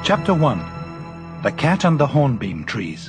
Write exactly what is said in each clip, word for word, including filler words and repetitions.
Chapter one. The Cat and the Hornbeam Trees.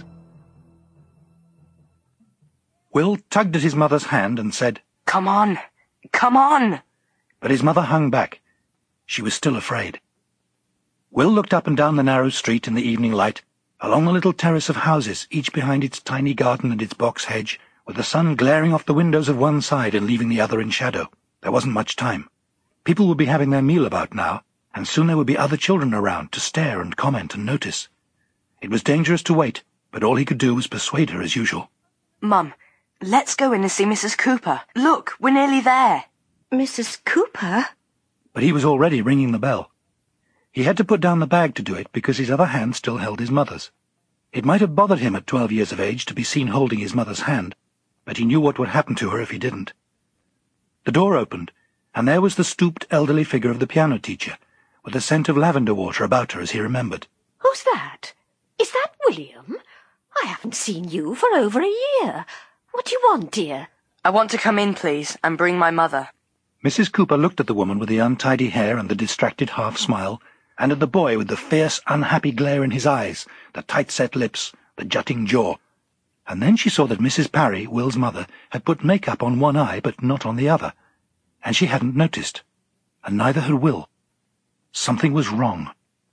Will tugged at his mother's hand and said, "Come on! Come on!" But his mother hung back. She was still afraid. Will looked up and down the narrow street in the evening light, along the little terrace of houses, each behind its tiny garden and its box hedge, with the sun glaring off the windows of one side and leaving the other in shadow. There wasn't much time. People would be having their meal about now, and soon there would be other children around to stare and comment and notice. It was dangerous to wait, but all he could do was persuade her as usual. "Mum, let's go in and see Missus Cooper. Look, we're nearly there." Missus Cooper? But he was already ringing the bell. He had to put down the bag to do it because his other hand still held his mother's. It might have bothered him at twelve years of age to be seen holding his mother's hand, but he knew what would happen to her if he didn't. The door opened, and there was the stooped elderly figure of the piano teacher, with a scent of lavender water about her as he remembered. Who's that? Is that William? I haven't seen you for over a year. What do you want, dear? "I want to come in, please, and bring my mother." Missus Cooper looked at the woman with the untidy hair and the distracted half-smile, and at the boy with the fierce, unhappy glare in his eyes, the tight-set lips, the jutting jaw. And then she saw that Missus Parry, Will's mother, had put makeup on one eye but not on the other, and she hadn't noticed, and neither had Will. Something was wrong.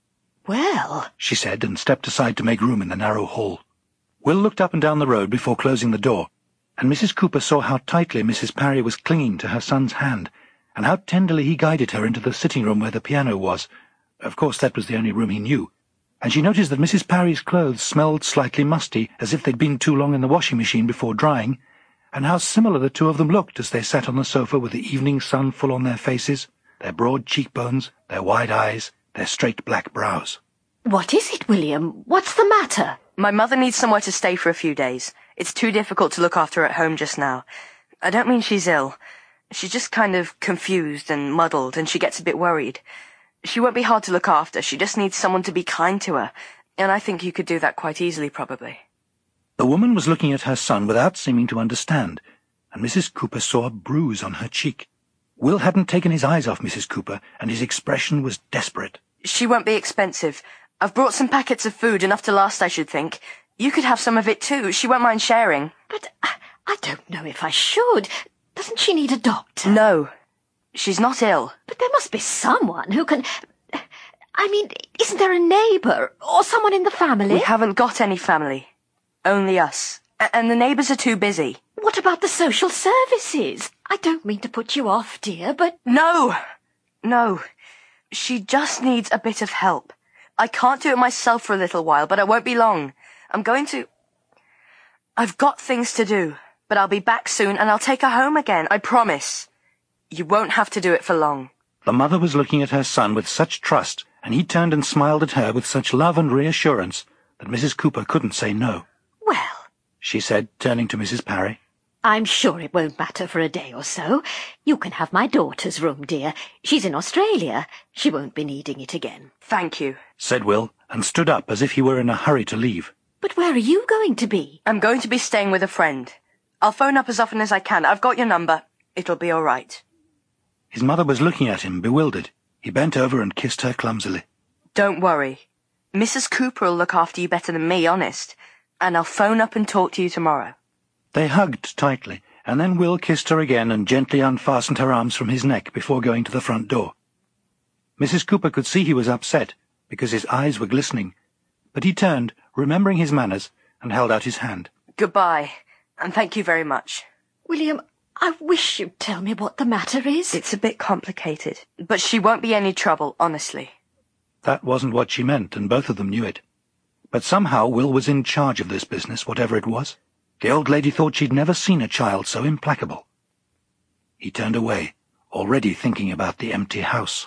Well, she said, and stepped aside to make room in the narrow hall. Will looked up and down the road before closing the door, and Missus Cooper saw how tightly Missus Parry was clinging to her son's hand, and how tenderly he guided her into the sitting room where the piano was. Of course, that was the only room he knew. And she noticed that Missus Parry's clothes smelled slightly musty, as if they'd been too long in the washing machine before drying, and how similar the two of them looked as they sat on the sofa with the evening sun full on their faces, their broad cheekbones, their wide eyes, their straight black brows. what is it, William? What's the matter? My mother needs somewhere to stay for a few days. It's too difficult to look after her at home just now. I don't mean she's ill. She's just kind of confused and muddled, and she gets a bit worried. She won't be hard to look after. She just needs someone to be kind to her, and I think you could do that quite easily, probably. The woman was looking at her son without seeming to understand, and Missus Cooper saw a bruise on her cheek. Will hadn't taken his eyes off Missus Cooper, and his expression was desperate. "She won't be expensive. I've brought some packets of food, enough to last, I should think. You could have some of it too. She won't mind sharing." But I, I don't know if I should. Doesn't she need a doctor? No, she's not ill. But there must be someone who can... I mean, isn't there a neighbour or someone in the family? We haven't got any family. Only us. A- and the neighbours are too busy. What about the social services? I don't mean to put you off, dear, but... No! No. She just needs a bit of help. I can't do it myself for a little while, but I won't be long. I'm going to... I've got things to do, but I'll be back soon and I'll take her home again, I promise. You won't have to do it for long. The mother was looking at her son with such trust, and he turned and smiled at her with such love and reassurance that Missus Cooper couldn't say no. Well, she said, turning to Missus Parry. I'm sure it won't matter for a day or so. You can have my daughter's room, dear. She's in Australia. She won't be needing it again. Thank you, said Will, and stood up as if he were in a hurry to leave. But where are you going to be? I'm going to be staying with a friend. I'll phone up as often as I can. I've got your number. It'll be all right. His mother was looking at him, bewildered. He bent over and kissed her clumsily. Don't worry. Missus Cooper will look after you better than me, honest. And I'll phone up and talk to you tomorrow. They hugged tightly, and then Will kissed her again and gently unfastened her arms from his neck before going to the front door. Missus Cooper could see he was upset, because his eyes were glistening, but he turned, remembering his manners, and held out his hand. Goodbye, and thank you very much. William, I wish you'd tell me what the matter is. It's a bit complicated, but she won't be any trouble, honestly. That wasn't what she meant, and both of them knew it. But somehow Will was in charge of this business, whatever it was. The old lady thought she'd never seen a child so implacable. He turned away, already thinking about the empty house.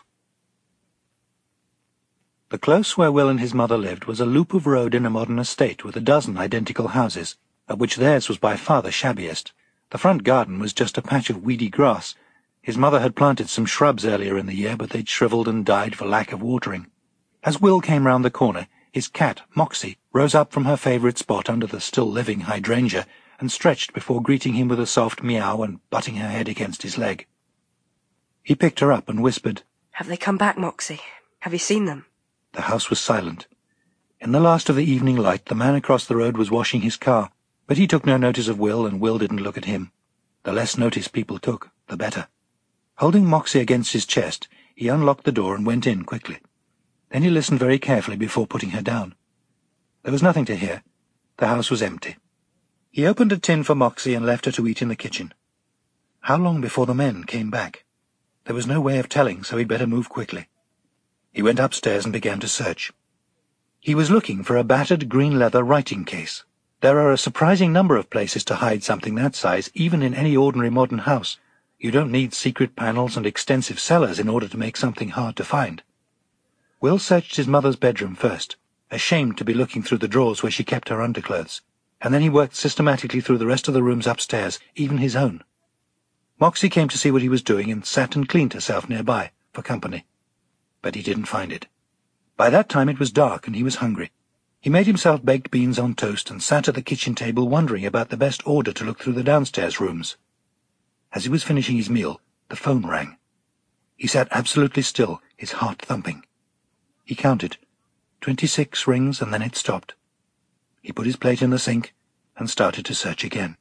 The close where Will and his mother lived was a loop of road in a modern estate with a dozen identical houses, of which theirs was by far the shabbiest. The front garden was just a patch of weedy grass. His mother had planted some shrubs earlier in the year, but they'd shriveled and died for lack of watering. As Will came round the corner, his cat, Moxie, rose up from her favourite spot under the still-living hydrangea and stretched before greeting him with a soft meow and butting her head against his leg. He picked her up and whispered, "Have they come back, Moxie? Have you seen them?" The house was silent. In the last of the evening light, the man across the road was washing his car, but he took no notice of Will, and Will didn't look at him. The less notice people took, the better. Holding Moxie against his chest, he unlocked the door and went in quickly. Then he listened very carefully before putting her down. There was nothing to hear. The house was empty. He opened a tin for Moxie and left her to eat in the kitchen. How long before the men came back? There was no way of telling, so he'd better move quickly. He went upstairs and began to search. He was looking for a battered green leather writing case. There are a surprising number of places to hide something that size, even in any ordinary modern house. You don't need secret panels and extensive cellars in order to make something hard to find. Will searched his mother's bedroom first, ashamed to be looking through the drawers where she kept her underclothes, and then he worked systematically through the rest of the rooms upstairs, even his own. Moxie came to see what he was doing and sat and cleaned herself nearby, for company. But he didn't find it. By that time it was dark and he was hungry. He made himself baked beans on toast and sat at the kitchen table wondering about the best order to look through the downstairs rooms. As he was finishing his meal, the phone rang. He sat absolutely still, his heart thumping. He counted. Twenty-six rings, and then it stopped. He put his plate in the sink and started to search again.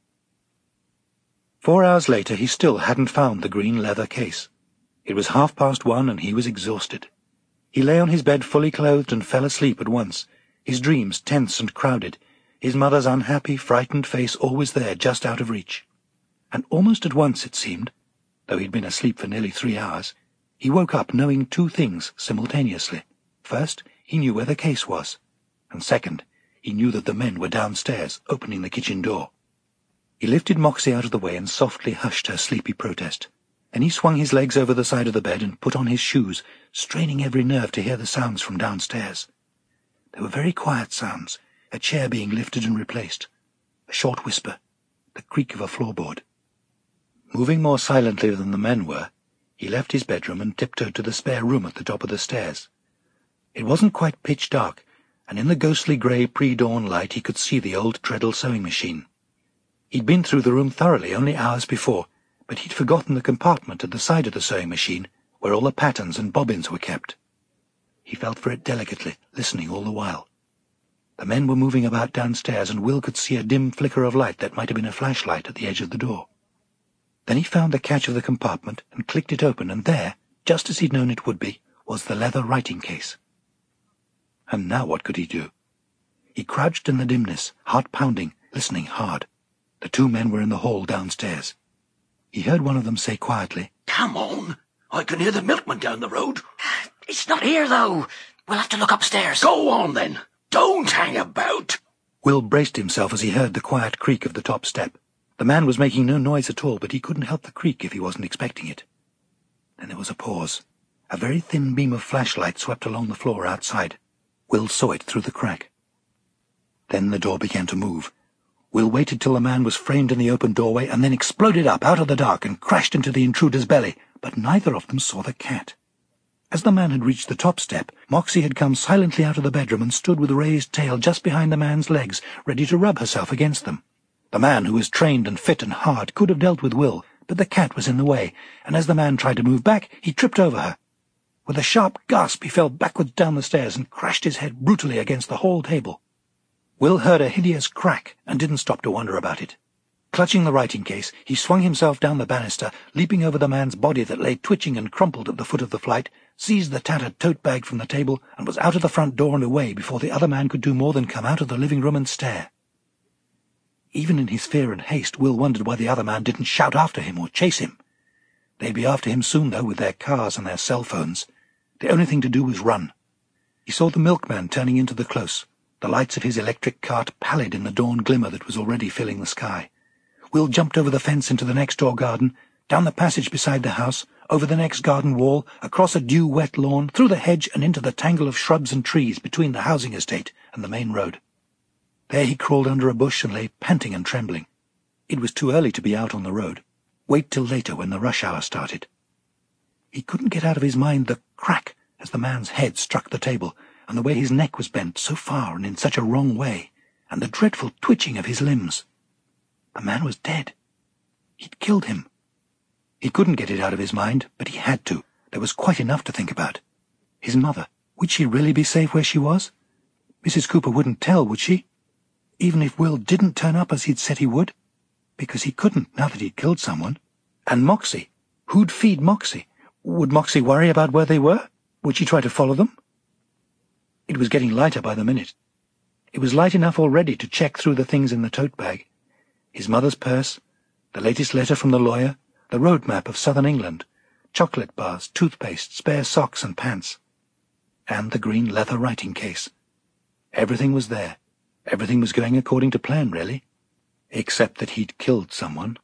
Four hours later he still hadn't found the green leather case. It was half past one and he was exhausted. He lay on his bed fully clothed and fell asleep at once, his dreams tense and crowded, his mother's unhappy, frightened face always there, just out of reach. And almost at once, it seemed, though he'd been asleep for nearly three hours, he woke up knowing two things simultaneously. First, he knew where the case was, and second, he knew that the men were downstairs, opening the kitchen door. He lifted Moxie out of the way and softly hushed her sleepy protest. Then he swung his legs over the side of the bed and put on his shoes, straining every nerve to hear the sounds from downstairs. They were very quiet sounds, a chair being lifted and replaced, a short whisper, the creak of a floorboard. Moving more silently than the men were, he left his bedroom and tiptoed to the spare room at the top of the stairs. It wasn't quite pitch dark, and in the ghostly grey pre-dawn light he could see the old treadle sewing machine. He'd been through the room thoroughly only hours before, but he'd forgotten the compartment at the side of the sewing machine where all the patterns and bobbins were kept. He felt for it delicately, listening all the while. The men were moving about downstairs, and Will could see a dim flicker of light that might have been a flashlight at the edge of the door. Then he found the catch of the compartment and clicked it open, and there, just as he'd known it would be, was the leather writing case. And now what could he do? He crouched in the dimness, heart pounding, listening hard. The two men were in the hall downstairs. He heard one of them say quietly, "Come on! I can hear the milkman down the road." It's not here, though. We'll have to look upstairs. Go on, then. Don't hang about. Will braced himself as he heard the quiet creak of the top step. The man was making no noise at all, but he couldn't help the creak if he wasn't expecting it. Then there was a pause. A very thin beam of flashlight swept along the floor outside. Will saw it through the crack. Then the door began to move. Will waited till the man was framed in the open doorway and then exploded up out of the dark and crashed into the intruder's belly, but neither of them saw the cat. As the man had reached the top step, Moxie had come silently out of the bedroom and stood with raised tail just behind the man's legs, ready to rub herself against them. The man, who was trained and fit and hard, could have dealt with Will, but the cat was in the way, and as the man tried to move back, he tripped over her. With a sharp gasp, he fell backwards down the stairs and crashed his head brutally against the hall table. Will heard a hideous crack and didn't stop to wonder about it. Clutching the writing case, he swung himself down the banister, leaping over the man's body that lay twitching and crumpled at the foot of the flight, seized the tattered tote bag from the table, and was out of the front door and away before the other man could do more than come out of the living room and stare. Even in his fear and haste, Will wondered why the other man didn't shout after him or chase him. They'd be after him soon, though, with their cars and their cell phones. The only thing to do was run. He saw the milkman turning into the close, the lights of his electric cart pallid in the dawn glimmer that was already filling the sky. Will jumped over the fence into the next-door garden, down the passage beside the house, over the next garden wall, across a dew-wet lawn, through the hedge and into the tangle of shrubs and trees between the housing estate and the main road. There he crawled under a bush and lay panting and trembling. It was too early to be out on the road. Wait till later when the rush hour started. He couldn't get out of his mind the crack as the man's head struck the table, and the way his neck was bent so far and in such a wrong way, and the dreadful twitching of his limbs. The man was dead. He'd killed him. He couldn't get it out of his mind, but he had to. There was quite enough to think about. His mother, Would she really be safe where she was? Missus Cooper wouldn't tell, would she? Even if Will didn't turn up as he'd said he would? Because he couldn't, now that he'd killed someone. And Moxie. Who'd feed Moxie? Would Moxie worry about where they were? Would she try to follow them? It was getting lighter by the minute. It was light enough already to check through the things in the tote bag. His mother's purse, the latest letter from the lawyer, the road map of southern England, chocolate bars, toothpaste, spare socks and pants, and the green leather writing case. Everything was there. Everything was going according to plan, really, except that he'd killed someone.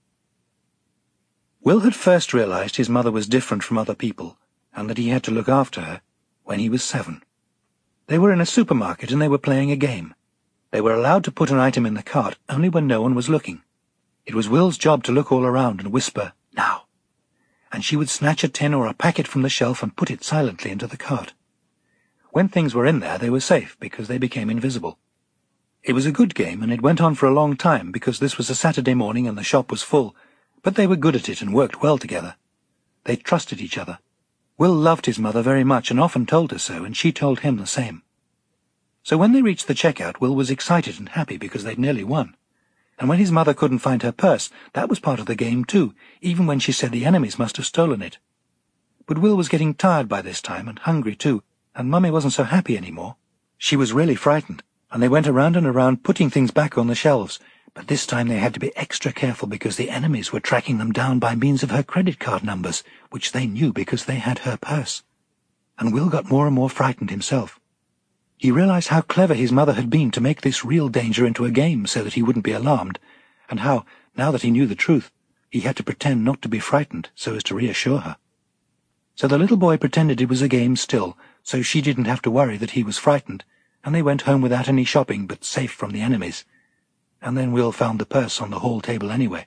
Will had first realized his mother was different from other people, and that he had to look after her, when he was seven. They were in a supermarket and they were playing a game. They were allowed to put an item in the cart only when no one was looking. It was Will's job to look all around and whisper, "Now," and she would snatch a tin or a packet from the shelf and put it silently into the cart. When things were in there, they were safe, because they became invisible. It was a good game, and it went on for a long time, because this was a Saturday morning and the shop was full, but they were good at it and worked well together. They trusted each other. Will loved his mother very much and often told her so, and she told him the same. So when they reached the checkout, Will was excited and happy because they'd nearly won. And when his mother couldn't find her purse, that was part of the game too, even when she said the enemies must have stolen it. But Will was getting tired by this time, and hungry too, and Mummy wasn't so happy anymore. She was really frightened, and they went around and around putting things back on the shelves, but this time they had to be extra careful because the enemies were tracking them down by means of her credit card numbers, which they knew because they had her purse. And Will got more and more frightened himself. He realized how clever his mother had been to make this real danger into a game so that he wouldn't be alarmed, and how, now that he knew the truth, he had to pretend not to be frightened so as to reassure her. So the little boy pretended it was a game still, so she didn't have to worry that he was frightened, and they went home without any shopping but safe from the enemies. And then Will found the purse on the hall table anyway.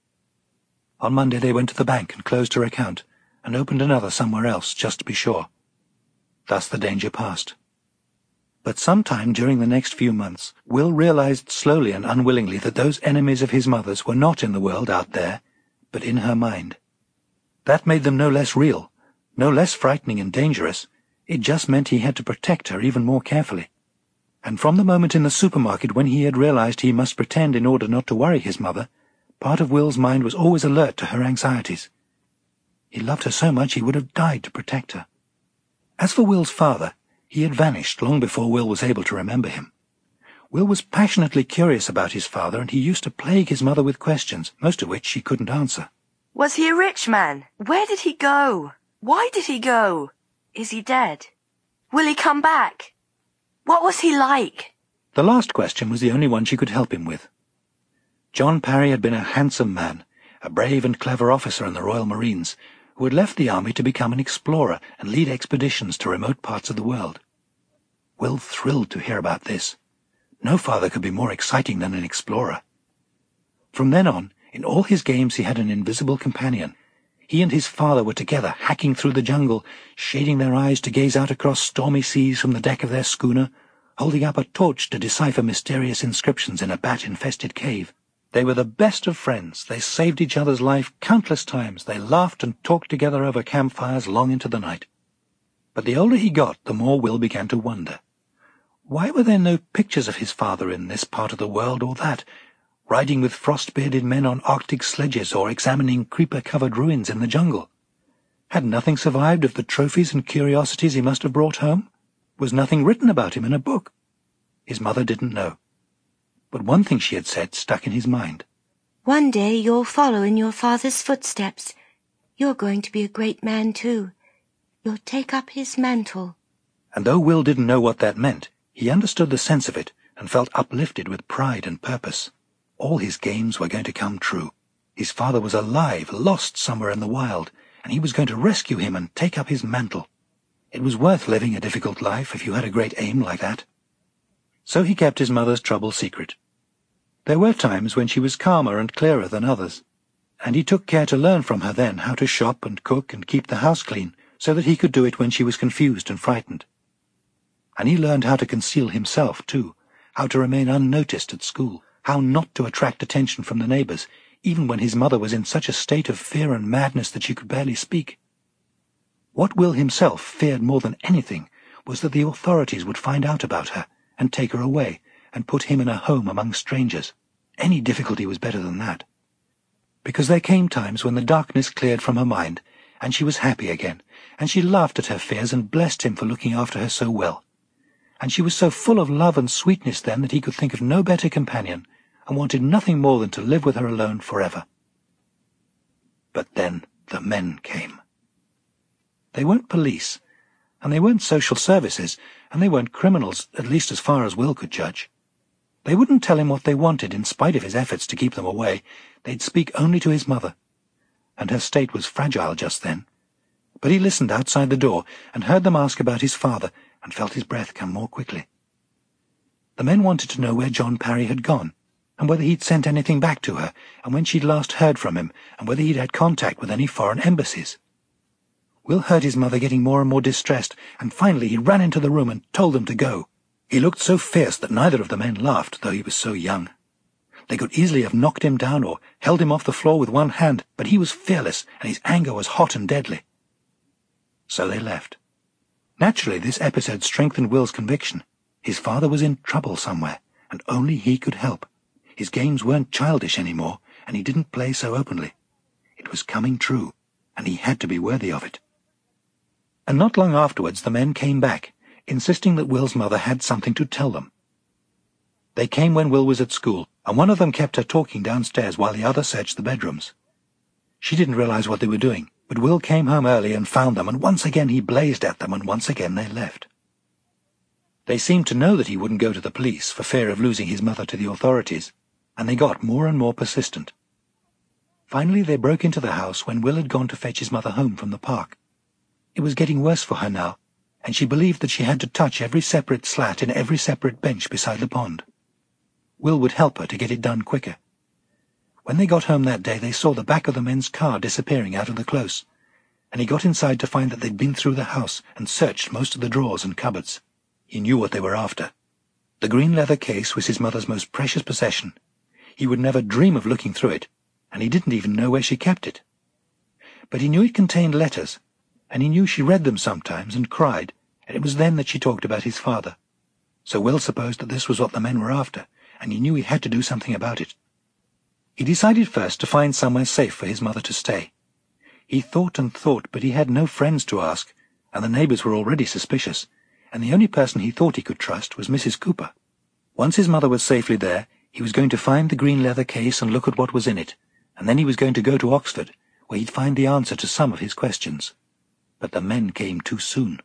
On Monday they went to the bank and closed her account, and opened another somewhere else, just to be sure. Thus the danger passed. But sometime during the next few months, Will realized slowly and unwillingly that those enemies of his mother's were not in the world out there, but in her mind. That made them no less real, no less frightening and dangerous. It just meant he had to protect her even more carefully. And from the moment in the supermarket when he had realized he must pretend in order not to worry his mother, part of Will's mind was always alert to her anxieties. He loved her so much he would have died to protect her. As for Will's father, he had vanished long before Will was able to remember him. Will was passionately curious about his father, and he used to plague his mother with questions, most of which she couldn't answer. Was he a rich man? Where did he go? Why did he go? Is he dead? Will he come back? What was he like? The last question was the only one she could help him with. John Parry had been a handsome man, a brave and clever officer in the Royal Marines, who had left the army to become an explorer and lead expeditions to remote parts of the world. Will thrilled to hear about this. No father could be more exciting than an explorer. From then on, in all his games he had an invisible companion. He and his father were together, hacking through the jungle, shading their eyes to gaze out across stormy seas from the deck of their schooner, holding up a torch to decipher mysterious inscriptions in a bat-infested cave. They were the best of friends. They saved each other's life countless times. They laughed and talked together over campfires long into the night. But the older he got, the more Will began to wonder. Why were there no pictures of his father in this part of the world or that, riding with frost-bearded men on Arctic sledges or examining creeper-covered ruins in the jungle? Had nothing survived of the trophies and curiosities he must have brought home? Was nothing written about him in a book? His mother didn't know. But one thing she had said stuck in his mind. One day you'll follow in your father's footsteps. You're going to be a great man, too. You'll take up his mantle. And though Will didn't know what that meant, he understood the sense of it and felt uplifted with pride and purpose. All his games were going to come true. His father was alive, lost somewhere in the wild, and he was going to rescue him and take up his mantle. It was worth living a difficult life if you had a great aim like that. So he kept his mother's trouble secret. There were times when she was calmer and clearer than others, and he took care to learn from her then how to shop and cook and keep the house clean, so that he could do it when she was confused and frightened. And he learned how to conceal himself, too, how to remain unnoticed at school, how not to attract attention from the neighbours, even when his mother was in such a state of fear and madness that she could barely speak. What Will himself feared more than anything was that the authorities would find out about her and take her away and put him in a home among strangers. Any difficulty was better than that. Because there came times when the darkness cleared from her mind, and she was happy again, and she laughed at her fears and blessed him for looking after her so well. And she was so full of love and sweetness then that he could think of no better companion, and wanted nothing more than to live with her alone forever. But then the men came. They weren't police, and they weren't social services, and they weren't criminals, at least as far as Will could judge. They wouldn't tell him what they wanted, in spite of his efforts to keep them away. They'd speak only to his mother, and her state was fragile just then. But he listened outside the door, and heard them ask about his father, and felt his breath come more quickly. The men wanted to know where John Parry had gone, and whether he'd sent anything back to her, and when she'd last heard from him, and whether he'd had contact with any foreign embassies. Will heard his mother getting more and more distressed, and finally he ran into the room and told them to go. He looked so fierce that neither of the men laughed, though he was so young. They could easily have knocked him down or held him off the floor with one hand, but he was fearless, and his anger was hot and deadly. So they left. Naturally, this episode strengthened Will's conviction. His father was in trouble somewhere, and only he could help. His games weren't childish any more, and he didn't play so openly. It was coming true, and he had to be worthy of it. And not long afterwards the men came back, insisting that Will's mother had something to tell them. They came when Will was at school, and one of them kept her talking downstairs while the other searched the bedrooms. She didn't realize what they were doing, but Will came home early and found them, and once again he blazed at them, and once again they left. They seemed to know that he wouldn't go to the police for fear of losing his mother to the authorities, and they got more and more persistent. Finally they broke into the house when Will had gone to fetch his mother home from the park. It was getting worse for her now, and she believed that she had to touch every separate slat in every separate bench beside the pond. Will would help her to get it done quicker. When they got home that day they saw the back of the men's car disappearing out of the close, and he got inside to find that they'd been through the house and searched most of the drawers and cupboards. He knew what they were after. The green leather case was his mother's most precious possession. He would never dream of looking through it, and he didn't even know where she kept it. But he knew it contained letters, and he knew she read them sometimes and cried, and it was then that she talked about his father. So Will supposed that this was what the men were after, and he knew he had to do something about it. He decided first to find somewhere safe for his mother to stay. He thought and thought, but he had no friends to ask, and the neighbours were already suspicious, and the only person he thought he could trust was Missus Cooper. Once his mother was safely there, he was going to find the green leather case and look at what was in it, and then he was going to go to Oxford, where he'd find the answer to some of his questions. But the men came too soon.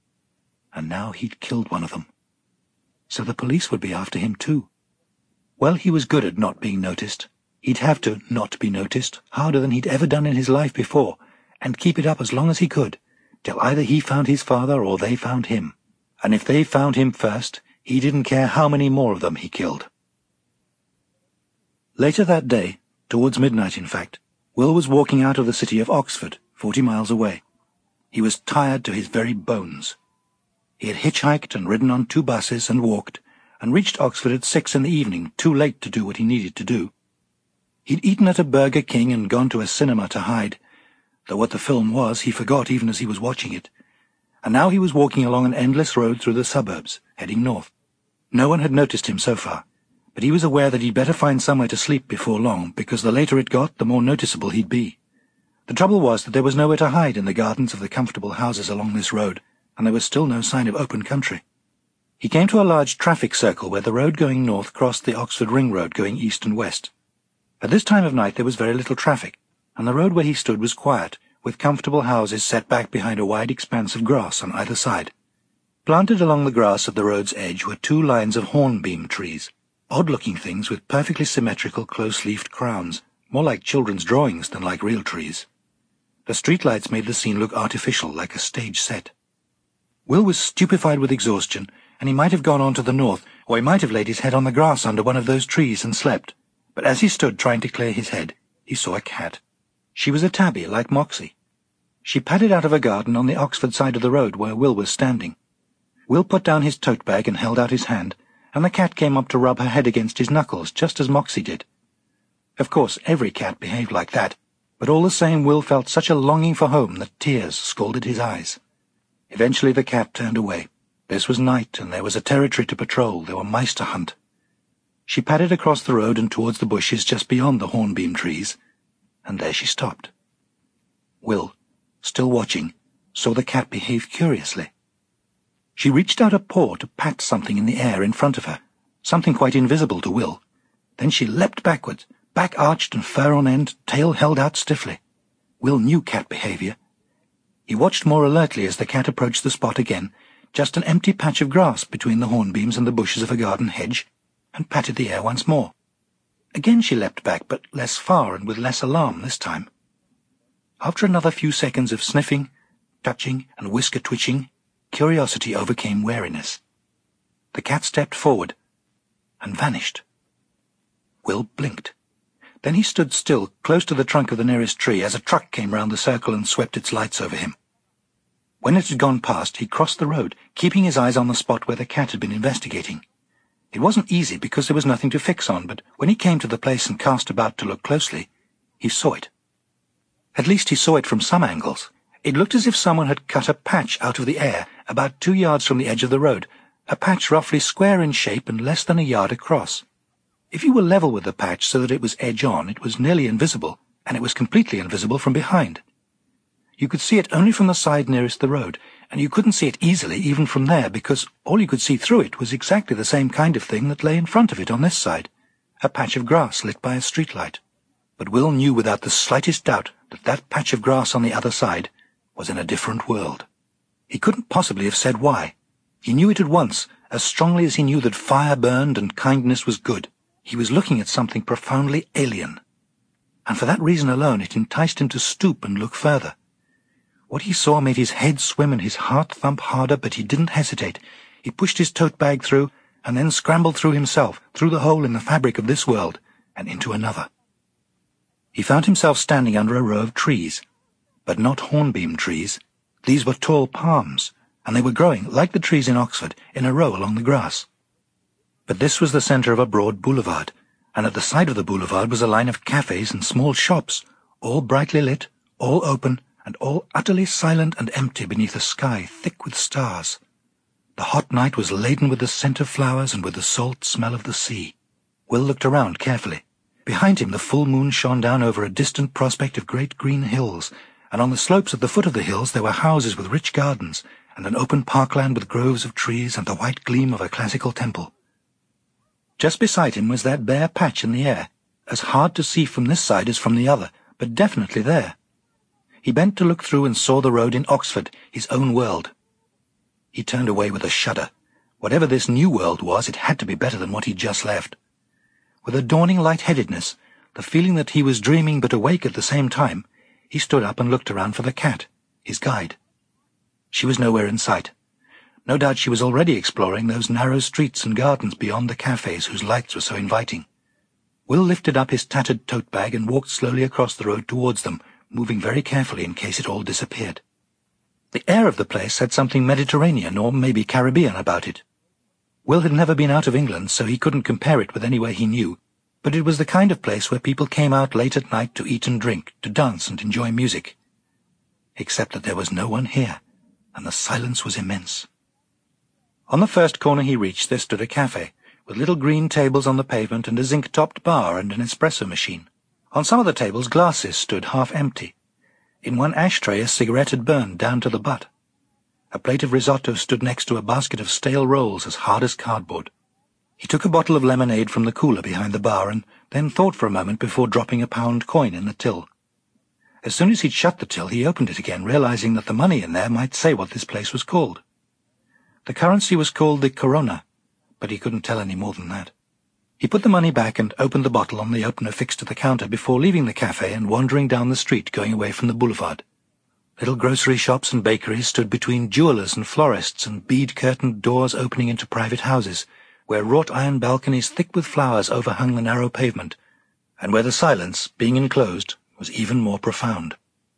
And now he'd killed one of them. So the police would be after him too. Well, he was good at not being noticed. He'd have to not be noticed, harder than he'd ever done in his life before, and keep it up as long as he could, till either he found his father or they found him. And if they found him first, he didn't care how many more of them he killed. Later that day, towards midnight in fact, Will was walking out of the city of Oxford, forty miles away. He was tired to his very bones. He had hitchhiked and ridden on two buses and walked, and reached Oxford at six in the evening, too late to do what he needed to do. He'd eaten at a Burger King and gone to a cinema to hide, though what the film was he forgot even as he was watching it. And now he was walking along an endless road through the suburbs, heading north. No one had noticed him so far, but he was aware that he'd better find somewhere to sleep before long, because the later it got, the more noticeable he'd be. The trouble was that there was nowhere to hide in the gardens of the comfortable houses along this road, and there was still no sign of open country. He came to a large traffic circle where the road going north crossed the Oxford Ring Road going east and west. At this time of night there was very little traffic, and the road where he stood was quiet, with comfortable houses set back behind a wide expanse of grass on either side. Planted along the grass at the road's edge were two lines of hornbeam trees, odd-looking things with perfectly symmetrical close-leafed crowns, more like children's drawings than like real trees. The streetlights made the scene look artificial, like a stage set. Will was stupefied with exhaustion, and he might have gone on to the north, or he might have laid his head on the grass under one of those trees and slept. But as he stood trying to clear his head, he saw a cat. She was a tabby, like Moxie. She padded out of a garden on the Oxford side of the road where Will was standing. Will put down his tote bag and held out his hand, and the cat came up to rub her head against his knuckles, just as Moxie did. Of course, every cat behaved like that, but all the same Will felt such a longing for home that tears scalded his eyes. Eventually the cat turned away, This was night, and there was a territory to patrol. There were mice to hunt. She padded across the road and towards the bushes just beyond the hornbeam trees, and there she stopped. Will, still watching, saw the cat behave curiously. She reached out a paw to pat something in the air in front of her, something quite invisible to Will. Then she leapt backwards, back arched and fur on end, tail held out stiffly. Will knew cat behaviour. He watched more alertly as the cat approached the spot again, just an empty patch of grass between the hornbeams and the bushes of a garden hedge, and patted the air once more. Again she leapt back, but less far and with less alarm this time. After another few seconds of sniffing, touching, and whisker-twitching, curiosity overcame wariness. The cat stepped forward and vanished. Will blinked. Then he stood still, close to the trunk of the nearest tree, as a truck came round the circle and swept its lights over him. When it had gone past, he crossed the road, keeping his eyes on the spot where the cat had been investigating. It wasn't easy because there was nothing to fix on, but when he came to the place and cast about to look closely, he saw it. At least he saw it from some angles. It looked as if someone had cut a patch out of the air about two yards from the edge of the road, a patch roughly square in shape and less than a yard across. If you were level with the patch so that it was edge-on, it was nearly invisible, and it was completely invisible from behind. You could see it only from the side nearest the road, and you couldn't see it easily even from there because all you could see through it was exactly the same kind of thing that lay in front of it on this side, a patch of grass lit by a streetlight. But Will knew without the slightest doubt that that patch of grass on the other side was in a different world. He couldn't possibly have said why. He knew it at once, as strongly as he knew that fire burned and kindness was good. He was looking at something profoundly alien. And for that reason alone it enticed him to stoop and look further. What he saw made his head swim and his heart thump harder, but he didn't hesitate. He pushed his tote bag through, and then scrambled through himself, through the hole in the fabric of this world, and into another. He found himself standing under a row of trees, but not hornbeam trees. These were tall palms, and they were growing, like the trees in Oxford, in a row along the grass. But this was the centre of a broad boulevard, and at the side of the boulevard was a line of cafes and small shops, all brightly lit, all open, and all utterly silent and empty beneath a sky thick with stars. The hot night was laden with the scent of flowers and with the salt smell of the sea. Will looked around carefully. Behind him the full moon shone down over a distant prospect of great green hills, and on the slopes at the foot of the hills there were houses with rich gardens, and an open parkland with groves of trees and the white gleam of a classical temple. Just beside him was that bare patch in the air, as hard to see from this side as from the other, but definitely there. He bent to look through and saw the road in Oxford, his own world. He turned away with a shudder. Whatever this new world was, it had to be better than what he'd just left. With a dawning lightheadedness, the feeling that he was dreaming but awake at the same time, he stood up and looked around for the cat, his guide. She was nowhere in sight. No doubt she was already exploring those narrow streets and gardens beyond the cafes whose lights were so inviting. Will lifted up his tattered tote bag and walked slowly across the road towards them, moving very carefully in case it all disappeared. The air of the place had something Mediterranean or maybe Caribbean about it. Will had never been out of England, so he couldn't compare it with anywhere he knew, but it was the kind of place where people came out late at night to eat and drink, to dance and enjoy music. Except that there was no one here, and the silence was immense. On the first corner he reached there stood a cafe, with little green tables on the pavement and a zinc-topped bar and an espresso machine. On some of the tables glasses stood half empty. In one ashtray a cigarette had burned down to the butt. A plate of risotto stood next to a basket of stale rolls as hard as cardboard. He took a bottle of lemonade from the cooler behind the bar and then thought for a moment before dropping a pound coin in the till. As soon as he'd shut the till he opened it again, realizing that the money in there might say what this place was called. The currency was called the Corona, but he couldn't tell any more than that. He put the money back and opened the bottle on the opener fixed to the counter before leaving the cafe and wandering down the street going away from the boulevard. Little grocery shops and bakeries stood between jewellers and florists and bead-curtained doors opening into private houses, where wrought-iron balconies thick with flowers overhung the narrow pavement, and where the silence, being enclosed, was even more profound.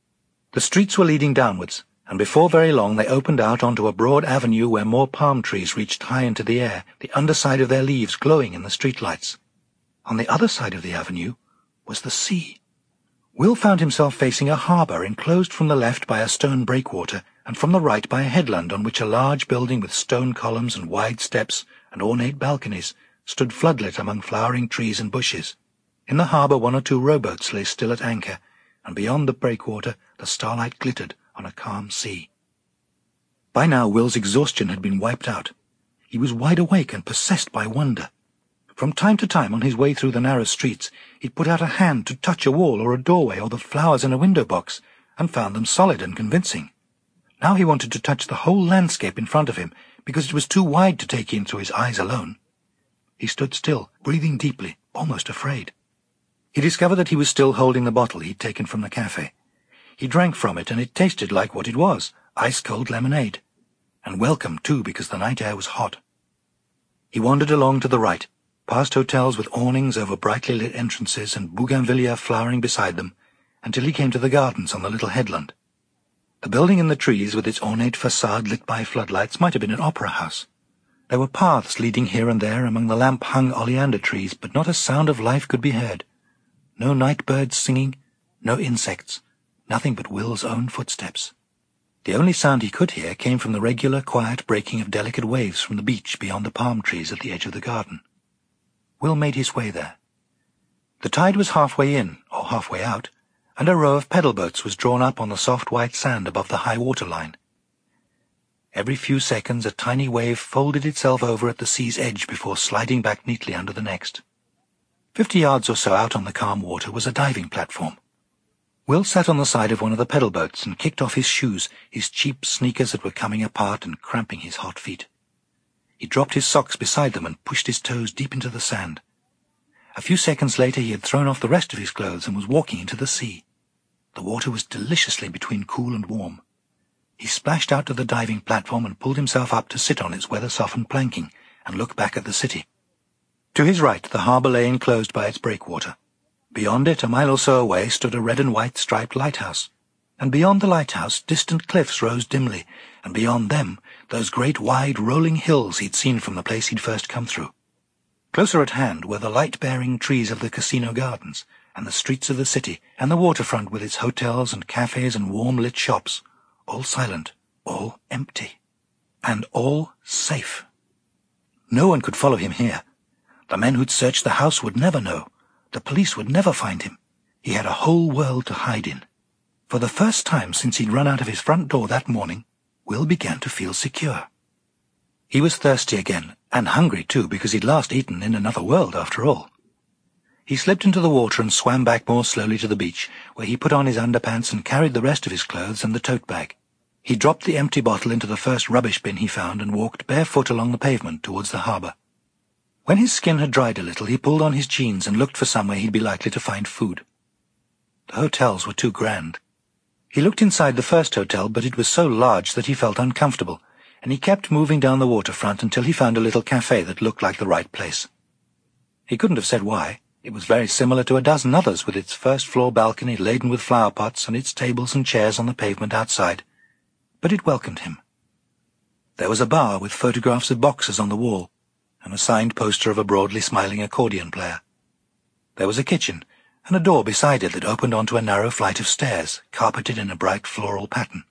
The streets were leading downwards, and before very long they opened out onto a broad avenue where more palm trees reached high into the air, the underside of their leaves glowing in the streetlights. On the other side of the avenue was the sea. Will found himself facing a harbour enclosed from the left by a stone breakwater and from the right by a headland on which a large building with stone columns and wide steps and ornate balconies stood floodlit among flowering trees and bushes. In the harbour one or two rowboats lay still at anchor, and beyond the breakwater the starlight glittered on a calm sea. By now Will's exhaustion had been wiped out. He was wide awake and possessed by wonder. From time to time on his way through the narrow streets he'd put out a hand to touch a wall or a doorway or the flowers in a window box, and found them solid and convincing. Now he wanted to touch the whole landscape in front of him, because it was too wide to take in through his eyes alone. He stood still, breathing deeply, almost afraid. He discovered that he was still holding the bottle he'd taken from the cafe. He drank from it, and it tasted like what it was, ice-cold lemonade. And welcome, too, because the night air was hot. He wandered along to the right, past hotels with awnings over brightly lit entrances and bougainvillea flowering beside them, until he came to the gardens on the little headland. The building in the trees, with its ornate facade lit by floodlights, might have been an opera house. There were paths leading here and there among the lamp-hung oleander trees, but not a sound of life could be heard. No night birds singing, no insects, nothing but Will's own footsteps. The only sound he could hear came from the regular, quiet breaking of delicate waves from the beach beyond the palm trees at the edge of the garden. Will made his way there. The tide was halfway in, or halfway out, and a row of pedal boats was drawn up on the soft white sand above the high water line. Every few seconds a tiny wave folded itself over at the sea's edge before sliding back neatly under the next. Fifty yards or so out on the calm water was a diving platform. Will sat on the side of one of the pedal boats and kicked off his shoes, his cheap sneakers that were coming apart and cramping his hot feet. He dropped his socks beside them and pushed his toes deep into the sand. A few seconds later he had thrown off the rest of his clothes and was walking into the sea. The water was deliciously between cool and warm. He splashed out to the diving platform and pulled himself up to sit on its weather-softened planking and look back at the city. To his right the harbour lay enclosed by its breakwater. Beyond it, a mile or so away, stood a red and white striped lighthouse, and beyond the lighthouse distant cliffs rose dimly, and beyond them those great wide rolling hills he'd seen from the place he'd first come through. Closer at hand were the light-bearing trees of the casino gardens, and the streets of the city, and the waterfront with its hotels and cafes and warm-lit shops, all silent, all empty, and all safe. No one could follow him here. The men who'd searched the house would never know. The police would never find him. He had a whole world to hide in. For the first time since he'd run out of his front door that morning, Will began to feel secure. He was thirsty again, and hungry too, because he'd last eaten in another world after all. He slipped into the water and swam back more slowly to the beach, where he put on his underpants and carried the rest of his clothes and the tote bag. He dropped the empty bottle into the first rubbish bin he found and walked barefoot along the pavement towards the harbour. When his skin had dried a little, he pulled on his jeans and looked for somewhere he'd be likely to find food. The hotels were too grand. He looked inside the first hotel, but it was so large that he felt uncomfortable, and he kept moving down the waterfront until he found a little cafe that looked like the right place. He couldn't have said why. It was very similar to a dozen others, with its first-floor balcony laden with flower pots and its tables and chairs on the pavement outside. But it welcomed him. There was a bar with photographs of boxers on the wall, and a signed poster of a broadly smiling accordion player. There was a kitchen, and a door beside it that opened onto a narrow flight of stairs, carpeted in a bright floral pattern.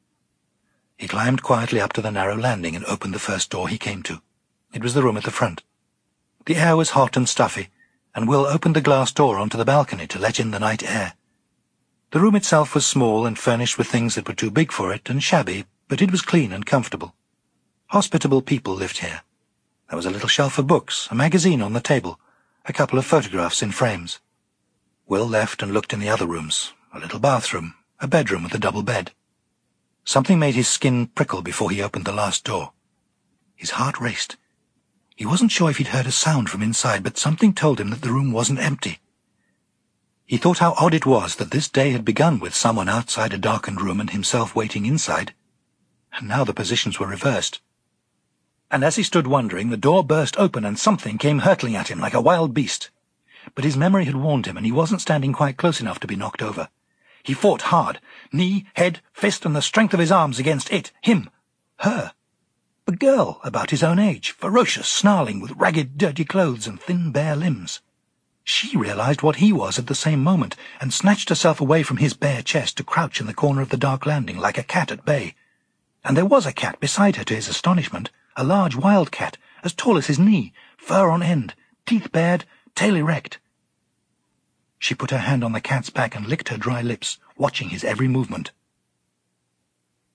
He climbed quietly up to the narrow landing and opened the first door he came to. It was the room at the front. The air was hot and stuffy, and Will opened the glass door onto the balcony to let in the night air. The room itself was small and furnished with things that were too big for it and shabby, but it was clean and comfortable. Hospitable people lived here. There was a little shelf of books, a magazine on the table, a couple of photographs in frames. Will left and looked in the other rooms, a little bathroom, a bedroom with a double bed. Something made his skin prickle before he opened the last door. His heart raced. He wasn't sure if he'd heard a sound from inside, but something told him that the room wasn't empty. He thought how odd it was that this day had begun with someone outside a darkened room and himself waiting inside, and now the positions were reversed. And as he stood wondering, the door burst open and something came hurtling at him like a wild beast. But his memory had warned him, and he wasn't standing quite close enough to be knocked over. He fought hard, knee, head, fist, and the strength of his arms against it, him, her. A girl about his own age, ferocious, snarling, with ragged, dirty clothes and thin, bare limbs. She realized what he was at the same moment, and snatched herself away from his bare chest to crouch in the corner of the dark landing like a cat at bay. And there was a cat beside her to his astonishment, a large wild cat, as tall as his knee, fur on end, teeth bared, tail erect. She put her hand on the cat's back and licked her dry lips, watching his every movement.